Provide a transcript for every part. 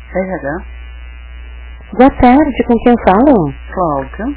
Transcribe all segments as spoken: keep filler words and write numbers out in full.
R H. Boa tarde, com quem eu falo? Cláudia.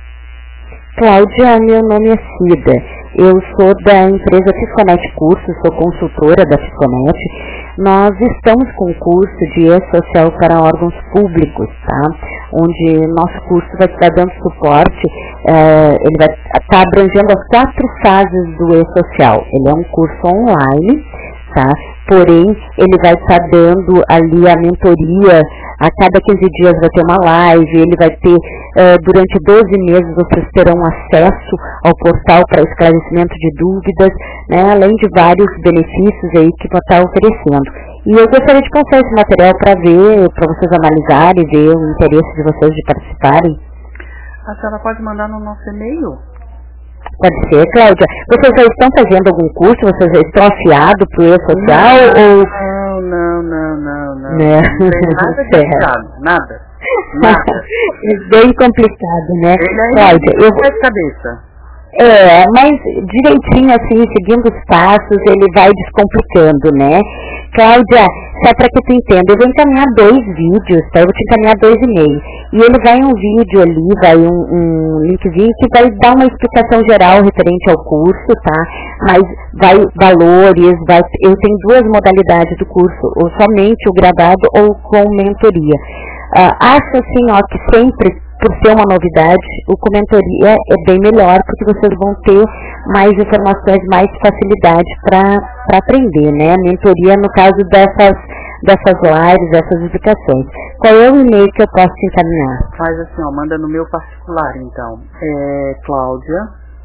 Cláudia, meu nome é Cida. Eu sou da empresa Fisconet Cursos, sou consultora da Fisconet. Nós estamos com um curso de E-Social para órgãos públicos, tá? Onde nosso curso vai estar dando suporte, eh, ele vai estar abrangendo as quatro fases do E-Social. Ele é um curso online, tá? Porém, ele vai estar dando ali a mentoria, a cada quinze dias vai ter uma live, ele vai ter, uh, durante doze meses vocês terão acesso ao portal para esclarecimento de dúvidas, né, além de vários benefícios aí que vai estar oferecendo. E eu gostaria de passar esse material para ver, para vocês analisarem, ver o interesse de vocês de participarem. A senhora pode mandar no nosso e-mail? Pode ser, Cláudia. Vocês já estão fazendo algum curso? Vocês já estão afiados para o E-Social? Não, ou... não, não, não, não, não. Né? Não tem nada de afiado, nada. Nada. É bem complicado, né? Ele é Cláudia, eu vou... de cabeça. É, mas direitinho assim, seguindo os passos, ele vai descomplicando, né? Cláudia, só para que tu entenda, eu vou encaminhar dois vídeos, tá? Eu vou te encaminhar dois e-mails. E ele vai um vídeo ali, vai um, um linkzinho que vai dar uma explicação geral referente ao curso, tá? Mas vai valores, vai, eu tenho duas modalidades do curso, ou somente o gravado ou com mentoria. Uh, acho assim, ó, que sempre, por ser uma novidade, o com mentoria é bem melhor, porque vocês vão ter mais informações, mais facilidade para aprender, né? A mentoria no caso dessas, dessas lives, dessas explicações. Qual é o e-mail que eu posso te encaminhar? Faz assim, ó, manda no meu particular, então. É Cláudia.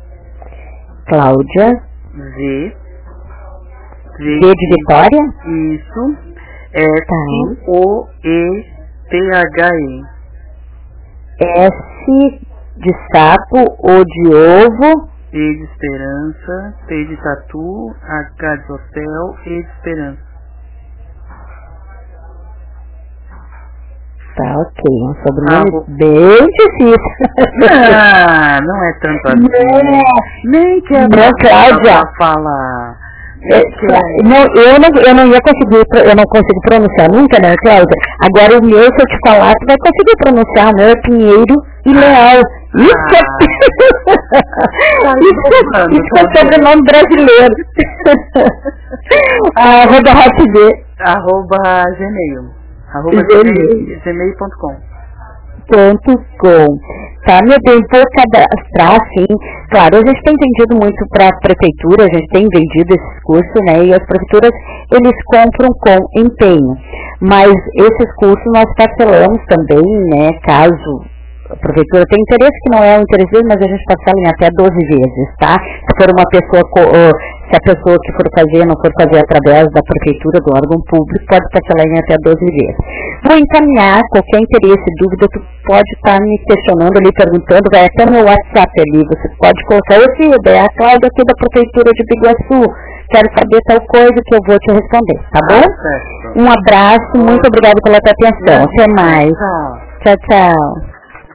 Cláudia. V. V de Vitória? Isso. S O E T H E. S de sapo, O de ovo, E de esperança, T de tatu, H de hotel, E de esperança. Tá, ok, um sobrenome Ah, vou... bem difícil. Ah, não é tanto assim. Não, nem que é não, Cláudia. pra falar. É, não, eu, não, eu não ia conseguir, eu não consigo pronunciar nunca, né, Cláudia? Agora o meu, se eu te falar, tu vai conseguir pronunciar. O meu é Pinheiro e Leal. Isso é, ah, isso, tá isso é sobrenome brasileiro. Arroba Hotb. Arroba Gmail. Arroba Gmail. Gmail ponto com. Ponto com. Tá, meu bem, vou cadastrar, sim. Claro, a gente tem vendido muito para a prefeitura, a gente tem vendido esses cursos, né? E as prefeituras, eles compram com empenho. Mas esses cursos nós parcelamos também, né? Caso a prefeitura tenha interesse, que não é um interesse dele, mas a gente parcela em até doze vezes, tá? Se for uma pessoa, se a pessoa que for fazer não for fazer através da prefeitura, do órgão público, pode parcelar em até doze vezes. Vou encaminhar qualquer interesse, dúvida, tu pode estar me questionando ali, perguntando, vai até no meu WhatsApp ali, você pode colocar, ô Cida, é a Cláudia aqui da prefeitura de Biguaçu, quero saber tal coisa que eu vou te responder, tá bom? Ah, um abraço, muito obrigada pela tua atenção, até mais. Tchau, tchau.